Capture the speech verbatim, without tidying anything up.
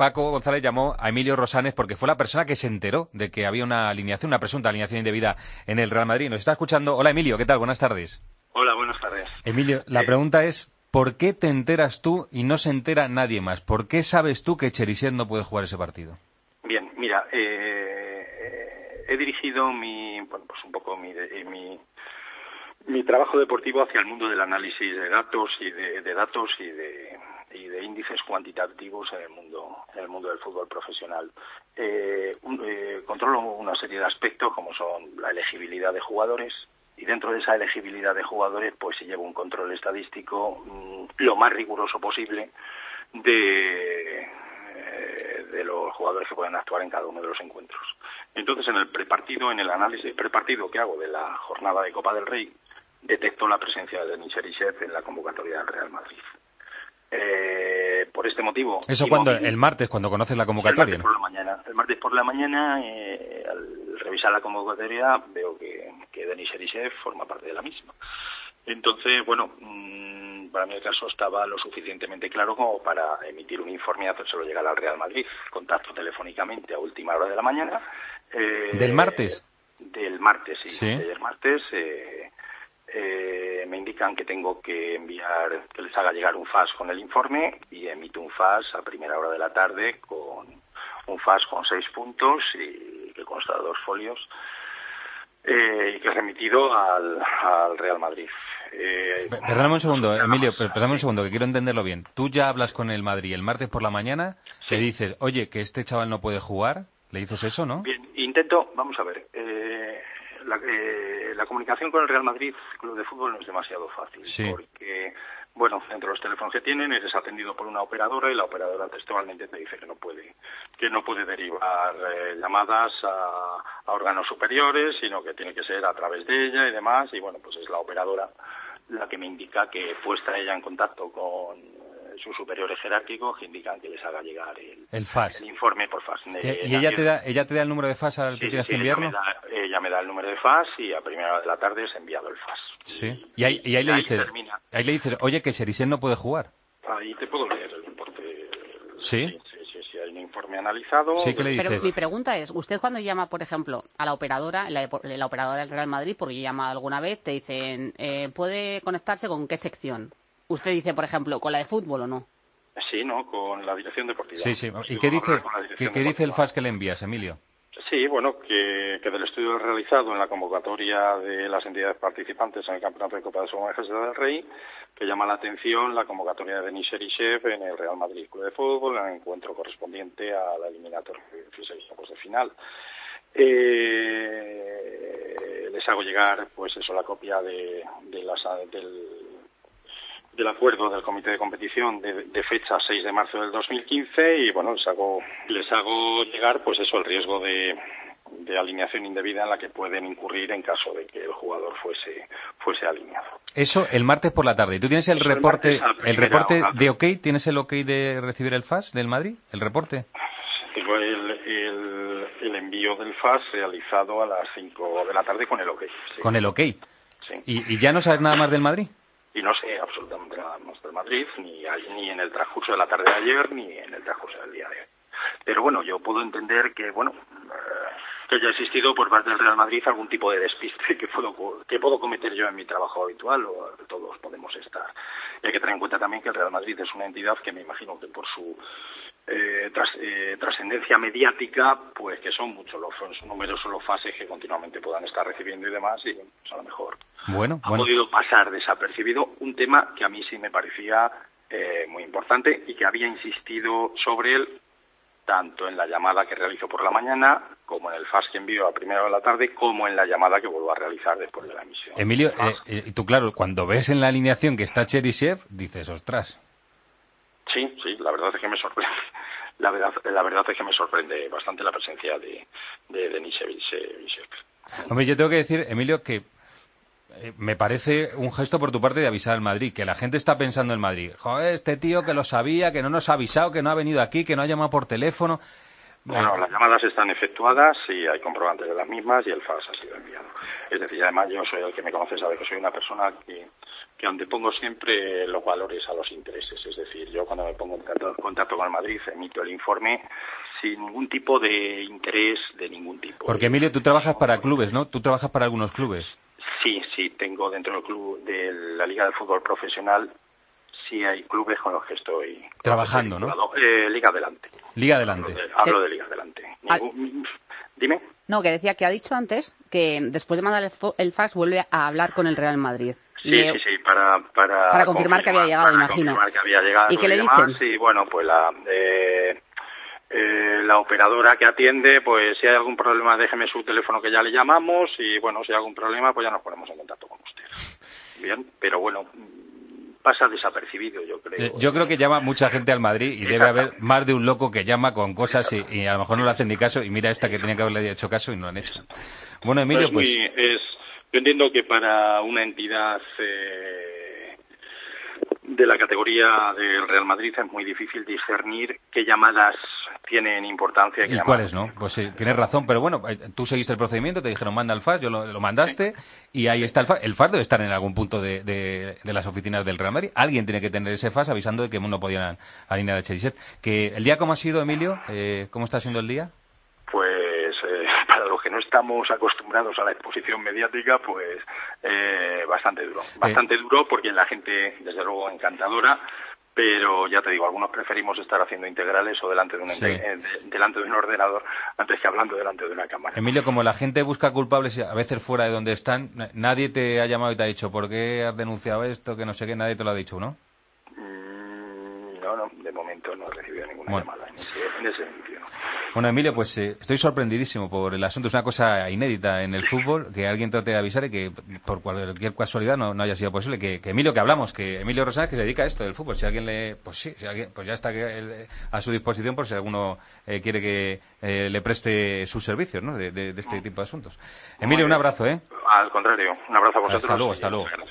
Paco González llamó a Emilio Rosanes porque fue la persona que se enteró de que había una alineación, una presunta alineación indebida en el Real Madrid. Nos está escuchando. Hola, Emilio, ¿qué tal? Buenas tardes. Hola, buenas tardes. Emilio, la eh... pregunta es, ¿por qué te enteras tú y no se entera nadie más? ¿Por qué sabes tú que Cheryshev no puede jugar ese partido? Bien, mira, eh, he dirigido mi, bueno, pues un poco mi, mi, mi trabajo deportivo hacia el mundo del análisis de datos y de, de datos y de, y de índices cuantitativos en el mundo, en el mundo del fútbol profesional. Eh, un, eh, controlo una serie de aspectos como son la elegibilidad de jugadores. Y dentro de esa elegibilidad de jugadores, pues se lleva un control estadístico mmm, lo más riguroso posible de, eh, de los jugadores que pueden actuar en cada uno de los encuentros. Entonces, en el prepartido, en el análisis prepartido que hago de la jornada de Copa del Rey, detecto la presencia de Denis Cheryshev en la convocatoria del Real Madrid. Eh, por este motivo... ¿Eso cuando? El martes, cuando conoces la convocatoria, el martes, ¿no? por la mañana. El martes por la mañana, eh, al revisar la convocatoria, veo que, que Denis Cheryshev forma parte de la misma. Entonces, bueno, mmm, para mí el caso estaba lo suficientemente claro como para emitir un informe y hacérselo llegar al Real Madrid. Contacto telefónicamente a última hora de la mañana. Eh, ¿Del martes? Del martes, sí. ¿Sí? Del martes... Eh, Eh, me indican que tengo que enviar, que les haga llegar un fax con el informe y emito un fax a primera hora de la tarde con un fax con seis puntos y que consta de dos folios eh, y que es remitido al, al Real Madrid. Eh, perdóname un segundo, Emilio, perdóname un segundo, que quiero entenderlo bien. Tú ya hablas con el Madrid el martes por la mañana, sí. Le dices, oye, que este chaval no puede jugar, le dices eso, ¿no? Bien, intento, vamos a ver, eh, la, eh, la comunicación con el Real Madrid Club de Fútbol no es demasiado fácil, sí. porque, bueno, entre los teléfonos que tienen eres atendido por una operadora y la operadora textualmente te dice que no puede, que no puede derivar eh, llamadas a, a órganos superiores, sino que tiene que ser a través de ella y demás, y bueno, pues es la operadora la que me indica que puesta ella en contacto con eh, sus superiores jerárquicos que indican que les haga llegar el, el fax, el informe por fax. ¿Y, y ella te da ella te da el número de fax al que sí, tienes sí, que enviarlo? Ella me, da, ella me da el número de fax y a primera hora de la tarde es enviado el fax. Sí. Y, y ahí, y ahí, y le dices, ahí le dices, oye, que Cheryshev no puede jugar. Ahí te puedo leer el reporte. Sí. Sí, sí, sí, sí, hay un informe analizado. Sí, ¿qué le dices? Pero mi pregunta es, usted cuando llama, por ejemplo, a la operadora, la, la operadora del Real Madrid, porque yo he llamado alguna vez, te dicen, eh, ¿puede conectarse con qué sección? Usted dice, por ejemplo, ¿con la de fútbol o no? Sí, no, con la dirección deportiva. Sí, sí. ¿Y sí, qué dice, ¿qué, ¿qué dice el fax que le envías, Emilio? Sí, bueno, que, que del estudio realizado en la convocatoria de las entidades participantes en el Campeonato de Copa de Su Majestad del Rey, que llama la atención la convocatoria de Denis Cheryshev en el Real Madrid Club de Fútbol, en el encuentro correspondiente a la eliminatoria de dieciséis octavos de final. Eh, les hago llegar, pues eso, la copia de, de las, del, del acuerdo del Comité de Competición de, de fecha seis de marzo del dos mil quince y, bueno, les hago, les hago llegar, pues eso, el riesgo de... de alineación indebida en la que pueden incurrir en caso de que el jugador fuese fuese alineado. Eso el martes por la tarde. ¿Y tú tienes el Eso reporte el, el reporte hora. de OK? ¿Tienes el OK de recibir el fax del Madrid? ¿El reporte? Tengo el, el, el envío del fax realizado a las cinco de la tarde con el OK. Sí. ¿Con el OK? Sí. ¿Y, ¿Y ya no sabes nada más del Madrid? Y no sé absolutamente nada más del Madrid, ni, ni en el transcurso de la tarde de ayer, ni en el transcurso del día de hoy. Pero bueno, yo puedo entender que, bueno, eh, que haya existido por parte del Real Madrid algún tipo de despiste que puedo, que puedo cometer yo en mi trabajo habitual, o todos podemos estar. Y hay que tener en cuenta también que el Real Madrid es una entidad que me imagino que por su eh, tras, eh, trascendencia mediática, pues que son muchos los son numerosos los fases que continuamente puedan estar recibiendo y demás, y pues a lo mejor bueno, ha bueno. podido pasar desapercibido un tema que a mí sí me parecía eh, muy importante y que había insistido sobre él tanto en la llamada que realizo por la mañana, como en el fax que envío a primera hora de la tarde, como en la llamada que vuelvo a realizar después de la emisión. Emilio, eh, eh, tú claro, cuando ves en la alineación que está Cheryshev, dices, ostras. Sí, sí, la verdad es que me sorprende. La verdad, la verdad es que me sorprende bastante la presencia de, de Denis Cheryshev. Hombre, yo tengo que decir, Emilio, que eh, me parece un gesto por tu parte de avisar al Madrid, que la gente está pensando en Madrid. Joder, este tío que lo sabía, que no nos ha avisado, que no ha venido aquí, que no ha llamado por teléfono. Bueno, las llamadas están efectuadas y hay comprobantes de las mismas y el fax ha sido enviado. Es decir, además yo soy el que me conoce, sabe que soy una persona que, que antepongo siempre los valores a los intereses. Es decir, yo cuando me pongo en contacto, contacto con el Madrid emito el informe sin ningún tipo de interés de ningún tipo. Porque, Emilio, tú trabajas para clubes, ¿no? Tú trabajas para algunos clubes. Sí, sí, tengo dentro del club de la Liga de Fútbol Profesional, sí hay clubes con los que estoy... Trabajando, ¿no? Eh, Liga Adelante. Liga Adelante. Hablo de, hablo de Liga Adelante. Ningún... Dime. No, que decía que ha dicho antes que después de mandar el, el fax vuelve a hablar con el Real Madrid. Sí, Le... sí, sí, para... Para, para confirmar, confirmar que había llegado, para imagino. Confirmar que había llegado. ¿Y qué le demás, dicen? Sí, bueno, pues la... Eh, eh, la operadora que atiende, pues si hay algún problema déjeme su teléfono que ya le llamamos y bueno, si hay algún problema pues ya nos ponemos en contacto con usted. Bien, pero bueno, pasa desapercibido, yo creo. Eh, yo creo que llama mucha gente al Madrid y debe haber más de un loco que llama con cosas y, y a lo mejor no le hacen ni caso y mira esta que tenía que haberle hecho caso y no lo han hecho. Bueno, Emilio, pues... pues... Muy, es, yo entiendo que para una entidad eh, de la categoría del Real Madrid es muy difícil discernir qué llamadas tienen importancia. ¿Y cuáles no? Pues sí, tienes razón, pero bueno, tú seguiste el procedimiento, te dijeron manda el fax, yo lo, lo mandaste sí. Y ahí está el fax. El fax debe estar en algún punto de, de, de las oficinas del Real Madrid. Alguien tiene que tener ese fax avisando de que no podían alinear a Cherisev. Que ¿el día cómo ha sido, Emilio? Eh, ¿Cómo está siendo el día? Pues eh, para los que no estamos acostumbrados a la exposición mediática, pues eh, bastante duro. Bastante eh. duro porque la gente, desde luego, encantadora. Pero ya te digo, algunos preferimos estar haciendo integrales o delante de un, sí. eh, de, delante de un ordenador antes que hablando delante de una cámara. Emilio, como la gente busca culpables a veces fuera de donde están, nadie te ha llamado y te ha dicho ¿por qué has denunciado esto? Que no sé qué, nadie te lo ha dicho, ¿no? Mm, no, no, de momento no he recibido ninguna bueno. llamada en ese, en ese sentido. Bueno, Emilio, pues eh, estoy sorprendidísimo por el asunto. Es una cosa inédita en el fútbol, que alguien trate de avisar y que por cualquier casualidad no, no haya sido posible. Que, que Emilio, que hablamos, que Emilio Rosales que se dedica a esto del fútbol. Si alguien le... Pues sí, si alguien, pues ya está que, a su disposición por si alguno eh, quiere que eh, le preste sus servicios, ¿no? De, de, de este tipo de asuntos. Emilio, un abrazo, ¿eh? Al contrario, un abrazo a vosotros. Hasta luego, hasta luego.